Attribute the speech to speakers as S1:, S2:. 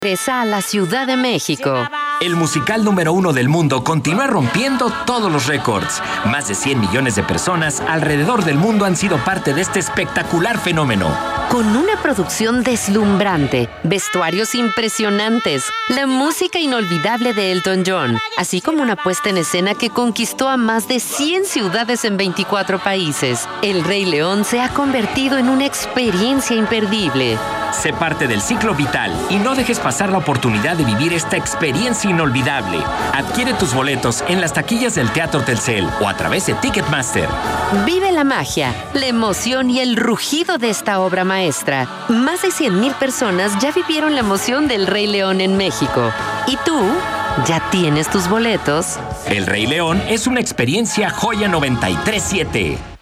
S1: Regresa a la Ciudad de México.
S2: El musical número 1 del mundo continúa rompiendo todos los récords. Más de 100 millones de personas alrededor del mundo han sido parte de este espectacular fenómeno.
S1: Con una producción deslumbrante, vestuarios impresionantes, la música inolvidable de Elton John, así como una puesta en escena que conquistó a más de 100 ciudades en 24 países, El Rey León se ha convertido en una experiencia imperdible.
S2: Sé parte del ciclo vital y no dejes pasar la oportunidad de vivir esta experiencia inolvidable. Adquiere tus boletos en las taquillas del Teatro Telcel o a través de Ticketmaster.
S1: Vive la magia, la emoción y el rugido de esta obra maestra. Más de 100,000 personas ya vivieron la emoción del Rey León en México. ¿Y tú? ¿Ya tienes tus boletos?
S2: El Rey León es una experiencia Joya 93.7.